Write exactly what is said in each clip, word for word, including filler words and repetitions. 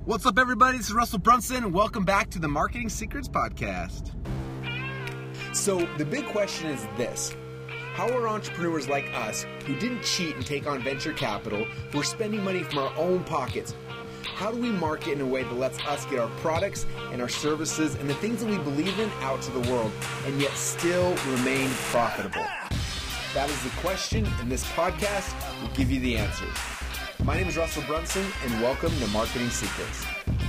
What's up, everybody? This is Russell Brunson, and welcome back to the Marketing Secrets Podcast. So, the big question is this. How are entrepreneurs like us, who didn't cheat and take on venture capital, who are spending money from our own pockets, how do we market in a way that lets us get our products and our services and the things that we believe in out to the world, and yet still remain profitable? That is the question, and this podcast will give you the answers. My name is Russell Brunson, and welcome to Marketing Secrets.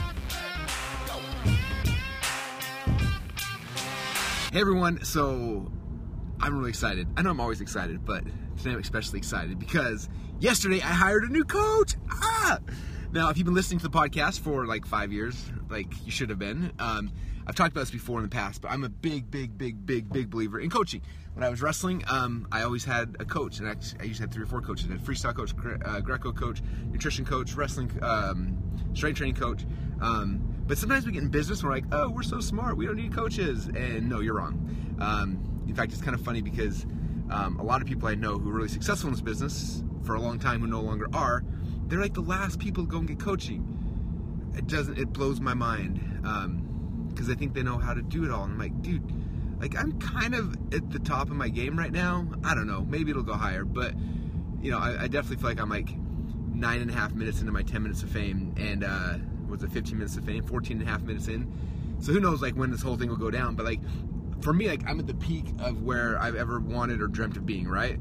Hey everyone, so I'm really excited. I know I'm always excited, but today I'm especially excited because yesterday I hired a new coach. Ah! Now, if you've been listening to the podcast for like five years, like you should have been, um, I've talked about this before in the past, but I'm a big, big, big, big, big believer in coaching. When I was wrestling, um, I always had a coach, and I, I usually had three or four coaches. I had a freestyle coach, uh, Greco coach, nutrition coach, wrestling, um, strength training coach. Um, but sometimes we get in business, and we're like, oh, we're so smart, we don't need coaches. And no, you're wrong. Um, in fact, it's kind of funny because um, a lot of people I know who are really successful in this business for a long time who no longer are, they're like the last people to go and get coaching. It doesn't, it blows my mind because um, I think they know how to do it all. And I'm like, dude, like I'm kind of at the top of my game right now. I don't know, maybe it'll go higher, but you know, I, I definitely feel like I'm like nine and a half minutes into my ten minutes of fame, and uh, was it fifteen minutes of fame, fourteen and a half minutes in. So who knows like when this whole thing will go down, but like for me, like I'm at the peak of where I've ever wanted or dreamt of being, right?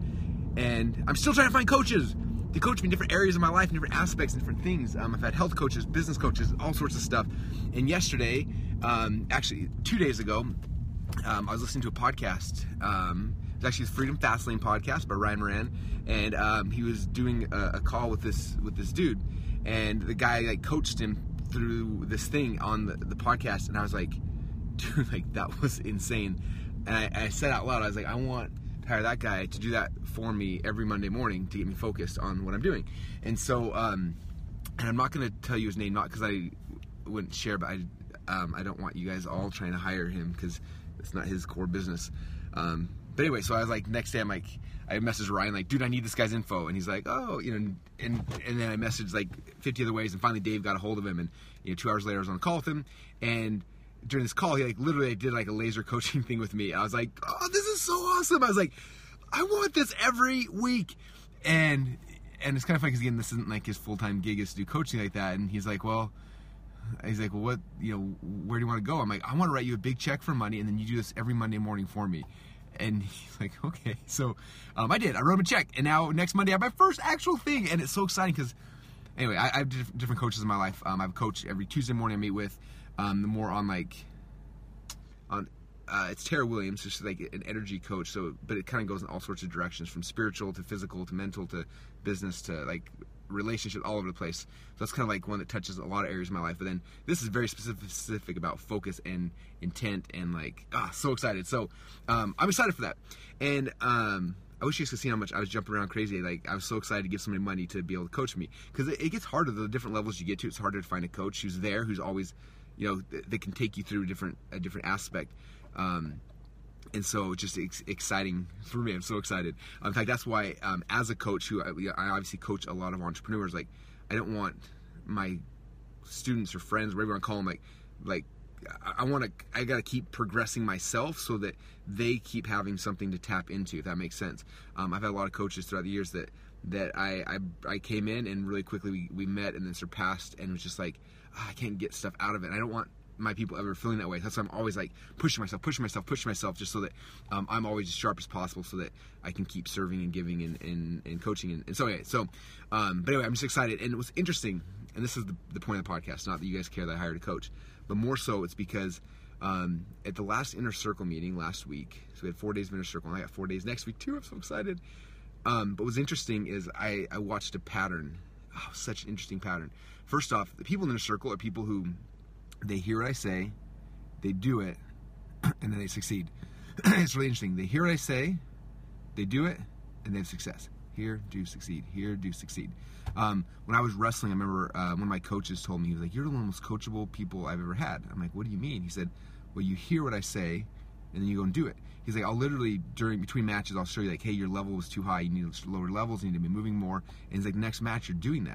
And I'm still trying to find coaches to coach me in different areas of my life, in different aspects, and different things. Um, I've had health coaches, business coaches, all sorts of stuff. And yesterday, um, actually two days ago, um, I was listening to a podcast. Um, it was actually the Freedom Fastlane podcast by Ryan Moran, and um, he was doing a, a call with this with this dude, and the guy like coached him through this thing on the, the podcast, and I was like, dude, like that was insane. And I, I said out loud, I was like, I want to hire that guy to do that for me every Monday morning to get me focused on what I'm doing. And so, um, and I'm not going to tell you his name, not because I wouldn't share, but I, um, I don't want you guys all trying to hire him because it's not his core business. Um, but anyway, so I was like, next day I'm like, I messaged Ryan like, dude, I need this guy's info. And he's like, oh, you know, and and then I messaged like fifty other ways, and finally Dave got a hold of him, and you know, two hours later I was on a call with him, and during this call, he like literally did like a laser coaching thing with me. I was like, oh, this is so awesome. I was like, I want this every week. And and it's kind of funny because again, this isn't like his full-time gig is to do coaching like that. And he's like, well, he's like, well, what, you know, where do you want to go? I'm like, I want to write you a big check for money, and then you do this every Monday morning for me. And he's like, okay. So um, I did. I wrote him a check, and now next Monday I have my first actual thing, and it's so exciting because anyway, I, I have diff- different coaches in my life. Um, I have a coach every Tuesday morning I meet with. Um, the more on like, on uh, it's Tara Williams, just like an energy coach. So, but it kind of goes in all sorts of directions, from spiritual to physical to mental to business to like relationship, all over the place. So that's kind of like one that touches a lot of areas of my life. But then this is very specific, specific about focus and intent and like, ah, so excited. So um, I'm excited for that. And um, I wish you guys could see how much I was jumping around crazy. Like I was so excited to give somebody money to be able to coach me, because it, it gets harder the different levels you get to. It's harder to find a coach who's there, who's always, you know, they can take you through a different a different aspect, um, and so it's just ex- exciting for me. I'm so excited. In fact, that's why um, as a coach, who I, I obviously coach a lot of entrepreneurs, like I don't want my students or friends, whatever you want to call them, like like I, I want to I got to keep progressing myself so that they keep having something to tap into, if that makes sense. Um, I've had a lot of coaches throughout the years that that I I, I came in and really quickly we, we met and then surpassed, and it was just like, I can't get stuff out of it. And I don't want my people ever feeling that way. That's why I'm always like pushing myself, pushing myself, pushing myself, just so that um, I'm always as sharp as possible, so that I can keep serving and giving and, and, and coaching. And, and so anyway, so, um, but anyway, I'm just excited. And it was interesting, and this is the, the point of the podcast, not that you guys care that I hired a coach, but more so it's because um, at the last Inner Circle meeting last week, so we had four days of Inner Circle, and I got four days next week too. I'm so excited. Um, but what's interesting is I, I watched a pattern. Oh, such an interesting pattern. First off, the people in the circle are people who, they hear what I say, they do it, and then they succeed. It's really interesting. They hear what I say, they do it, and they have success. Hear, do, succeed. Hear, do, succeed. Um, when I was wrestling, I remember uh, one of my coaches told me, he was like, you're one of the most coachable people I've ever had. I'm like, what do you mean? He said, well, you hear what I say, and then you go and do it. He's like, I'll literally, during between matches, I'll show you like, hey, your level was too high. You need lower levels. You need to be moving more. And he's like, next match, you're doing that.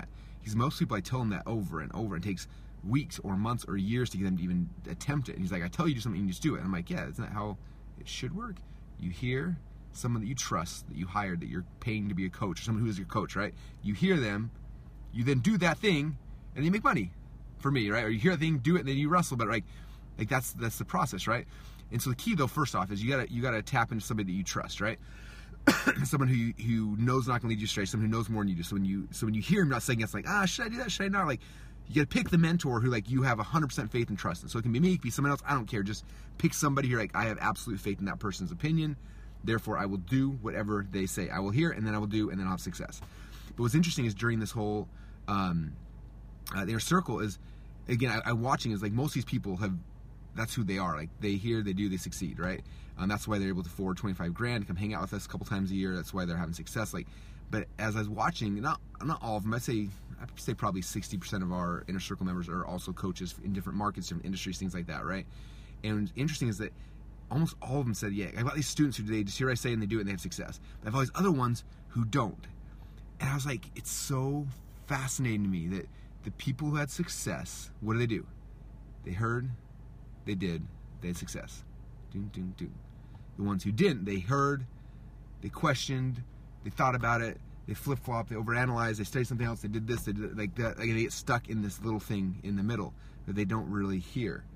Because most people, I tell them that over and over. It takes weeks or months or years to get them to even attempt it. And he's like, I tell you to do something, you just do it. And I'm like, yeah, isn't that how it should work? You hear someone that you trust, that you hired, that you're paying to be a coach, or someone who is your coach, right? You hear them, you then do that thing, and you make money. For me, right? Or you hear a thing, do it, and then you wrestle, but like, like that's that's the process, right? And so the key, though, first off, is you gotta you gotta tap into somebody that you trust, right? Someone who who knows not gonna lead you astray, someone who knows more than you do. So when you so when you hear him not saying it's like, ah, should I do that? Should I not? Like, you gotta pick the mentor who like you have one hundred percent faith and trust in. So it can be me, it can be someone else. I don't care. Just pick somebody who like I have absolute faith in that person's opinion. Therefore, I will do whatever they say. I will hear, and then I will do, and then I'll have success. But what's interesting is during this whole um, uh, their circle is. Again, I, I'm watching is like most of these people have, that's who they are. Like they hear, they do, they succeed, right? Um, that's why they're able to afford twenty-five grand to come hang out with us a couple times a year. That's why they're having success. Like, but as I was watching, not not all of them, I'd say I'd say probably sixty percent of our inner circle members are also coaches in different markets, different industries, things like that, right? And interesting is that almost all of them said, yeah, I've got these students who they just hear what I say and they do it and they have success. But I've all these other ones who don't. And I was like, it's so fascinating to me that the people who had success, what do they do? They heard, they did, they had success. Doom, doom, doom. The ones who didn't, they heard, they questioned, they thought about it, they flip-flopped, they overanalyzed, they studied something else, they did this, they did like that. Like they get stuck in this little thing in the middle that they don't really hear.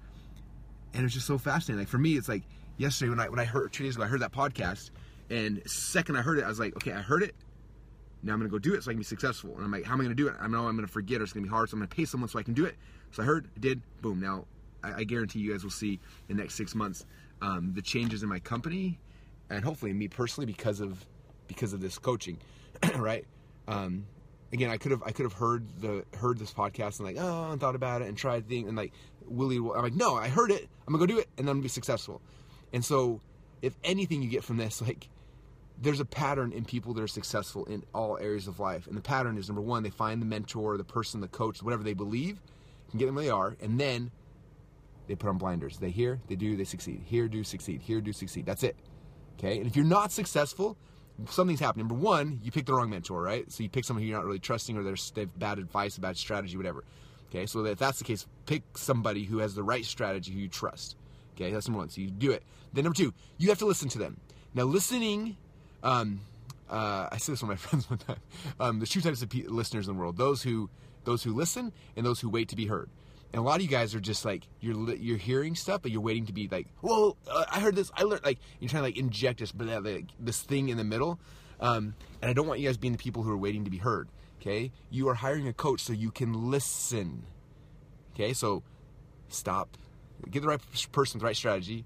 And it's just so fascinating. Like for me, it's like yesterday when I when I heard two days ago, I heard that podcast, and second I heard it, I was like, okay, I heard it. Now I'm going to go do it so I can be successful. And I'm like, how am I going to do it? I know I'm going to forget or it's going to be hard, so I'm going to pay someone so I can do it. So I heard, did, boom. Now, I, I guarantee you guys will see in the next six months um, the changes in my company and hopefully me personally because of because of this coaching, right? Um, again, I could have I could have heard the heard this podcast and like, oh, and thought about it and tried things and like, Willie, I'm like, no, I heard it. I'm going to go do it and then I'm going to be successful. And so if anything you get from this, like, there's a pattern in people that are successful in all areas of life. And the pattern is, number one, they find the mentor, the person, the coach, whatever they believe, can get them where they are, and then they put on blinders. They hear, they do, they succeed. Hear, do, succeed. Hear, do, succeed. That's it. Okay? And if you're not successful, something's happening. Number one, you pick the wrong mentor, right? So you pick someone who you're not really trusting or they have bad advice, bad strategy, whatever. Okay? So if that's the case, pick somebody who has the right strategy, who you trust. Okay? That's number one. So you do it. Then number two, you have to listen to them. Now, listening... Um, uh, I said this to my friends one time. Um, there's two types of pe- listeners in the world: those who, those who listen, and those who wait to be heard. And a lot of you guys are just like you're li- you're hearing stuff, but you're waiting to be like, well, uh, I heard this, I learned. Like you're trying to like inject this, but like, this thing in the middle. Um, and I don't want you guys being the people who are waiting to be heard. Okay, you are hiring a coach so you can listen. Okay, so stop, get the right person, the right strategy,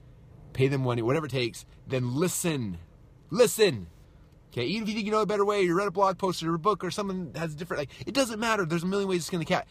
pay them money, whatever it takes, then listen. Listen, okay? Even if you think you know a better way, you read a blog post or a book or something that has a different, like, it doesn't matter. There's a million ways to skin the cat.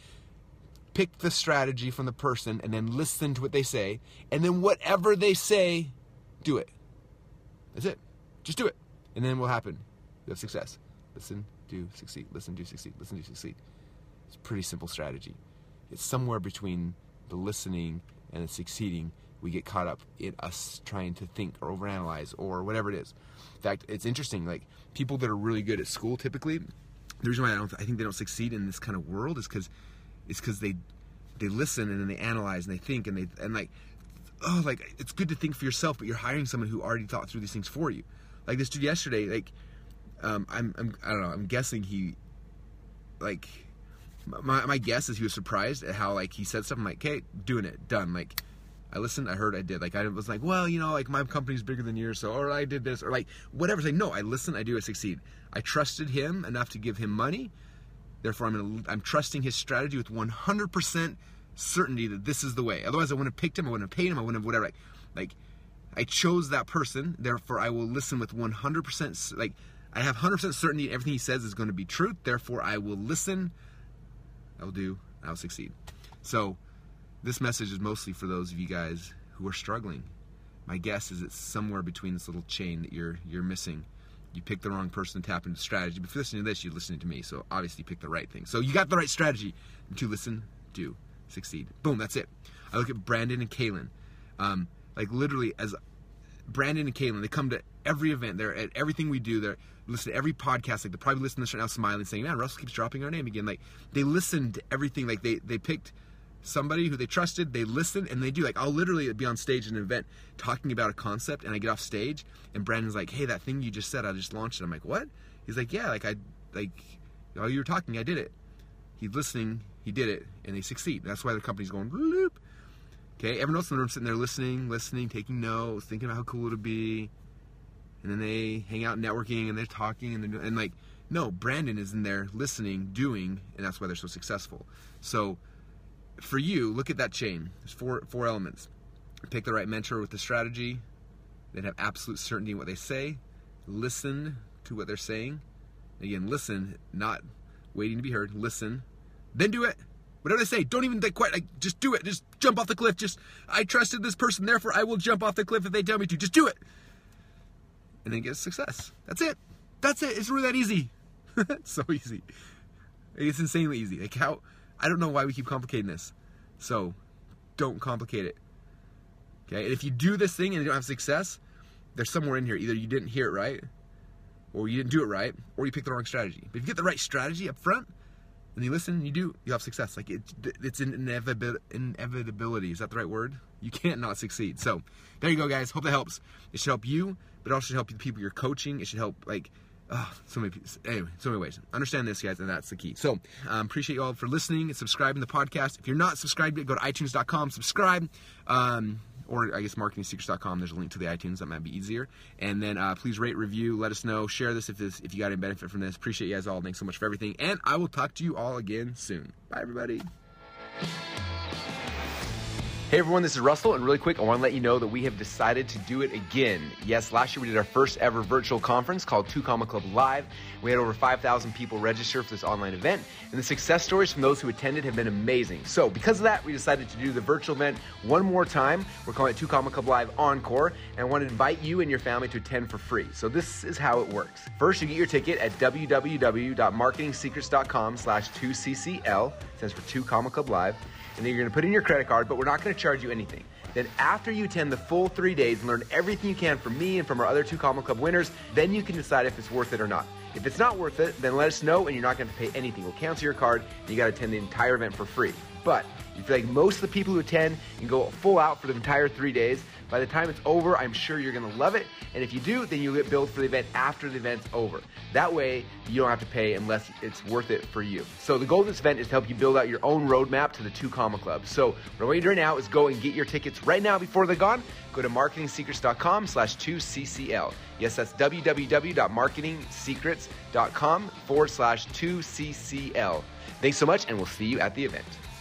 Pick the strategy from the person and then listen to what they say. And then whatever they say, do it. That's it. Just do it. And then what will happen? You have success. Listen, do, succeed. Listen, do, succeed. Listen, do, succeed. It's a pretty simple strategy. It's somewhere between the listening and the succeeding. We get caught up in us trying to think or overanalyze or whatever it is. In fact, it's interesting. Like people that are really good at school, typically, the reason why I don't, I think they don't succeed in this kind of world is because, it's because they, they listen and then they analyze and they think and they and like, oh, like it's good to think for yourself, but you're hiring someone who already thought through these things for you. Like this dude yesterday, like, um, I'm, I'm, I don't know, I'm guessing he, like, my my guess is he was surprised at how like he said something like, okay, doing it, done, like. I listened, I heard, I did. Like, I was like, well, you know, like, my company's bigger than yours, so, or I did this, or like, whatever. It's like, no, I listen, I do, I succeed. I trusted him enough to give him money. Therefore, I'm gonna, I'm trusting his strategy with one hundred percent certainty that this is the way. Otherwise, I wouldn't have picked him, I wouldn't have paid him, I wouldn't have whatever. Like, like I chose that person, therefore, I will listen with one hundred percent, like, I have one hundred percent certainty everything he says is going to be truth. Therefore, I will listen, I will do, I will succeed. So, this message is mostly for those of you guys who are struggling. My guess is it's somewhere between this little chain that you're you're missing. You picked the wrong person to tap into strategy. But if you're listening to this, you're listening to me. So obviously you picked the right thing. So you got the right strategy to listen, do, succeed. Boom, that's it. I look at Brandon and Kaylin. Um, like literally, as Brandon and Caitlin, they come to every event. They're at everything we do. They're listen to every podcast. Like they're probably listening to this right now, smiling, saying, "Man, Russell keeps dropping our name again." Like they listen to everything. Like they they picked somebody who they trusted. They listen and they do. Like I'll literally be on stage at an event talking about a concept, and I get off stage, and Brandon's like, "Hey, that thing you just said, I just launched it." I'm like, "What?" He's like, "Yeah, like I like while you were talking, I did it." He's listening. He did it, and they succeed. That's why the company's going loop. Okay, everyone else in the room sitting there listening, listening, taking notes, thinking about how cool it would be, and then they hang out networking and they're talking and they're and like no, Brandon is in there listening, doing, and that's why they're so successful. So for you, look at that chain. There's four four elements. Pick the right mentor with the strategy. Then have absolute certainty in what they say. Listen to what they're saying. Again, listen, not waiting to be heard. Listen, then do it. Whatever they say, don't even think quite, like, just do it. Just jump off the cliff. Just, I trusted this person, therefore I will jump off the cliff if they tell me to. Just do it. And then get success. That's it. That's it. It's really that easy. It's so easy. It's insanely easy. Like how, I don't know why we keep complicating this. So, don't complicate it. Okay? And if you do this thing and you don't have success, there's somewhere in here. Either you didn't hear it right, or you didn't do it right, or you picked the wrong strategy. But if you get the right strategy up front, and you listen, and you do, you have success. Like it, it's an inevit- inevitability. Is that the right word? You can't not succeed. So there you go, guys. Hope that helps. It should help you, but it also should help the people you're coaching. It should help, like, oh, so many people. Anyway, so many ways. Understand this, guys, and that's the key. So um, appreciate you all for listening and subscribing to the podcast. If you're not subscribed yet, go to i tunes dot com, subscribe. Um, or I guess marketing secrets dot com. There's a link to the iTunes. That might be easier. And then uh, please rate, review, let us know, share this if this if you got any benefit from this. Appreciate you guys all. Thanks so much for everything. And I will talk to you all again soon. Bye, everybody. Hey everyone, this is Russell, and really quick, I want to let you know that we have decided to do it again. Yes, last year we did our first ever virtual conference called two comma Club Live. We had over five thousand people register for this online event, and the success stories from those who attended have been amazing. So because of that, we decided to do the virtual event one more time. We're calling it two comma Club Live Encore, and I want to invite you and your family to attend for free. So this is how it works. First, you get your ticket at w w w dot marketing secrets dot com slash two c c l, stands for two comma Club Live. And then you're going to put in your credit card, but we're not going to charge you anything. Then after you attend the full three days and learn everything you can from me and from our other two Comma Club winners, then you can decide if it's worth it or not. If it's not worth it, then let us know and you're not going to pay anything. We'll cancel your card and you got to attend the entire event for free. But if you feel like most of the people who attend can go full out for the entire three days, by the time it's over, I'm sure you're going to love it. And if you do, then you'll get billed for the event after the event's over. That way, you don't have to pay unless it's worth it for you. So the goal of this event is to help you build out your own roadmap to the two comma Club. So what I want you to do right now is go and get your tickets right now before they're gone. Go to marketing secrets dot com slash two c c l. Yes, that's w w w dot marketing secrets dot com forward slash two c c l. Thanks so much, and we'll see you at the event.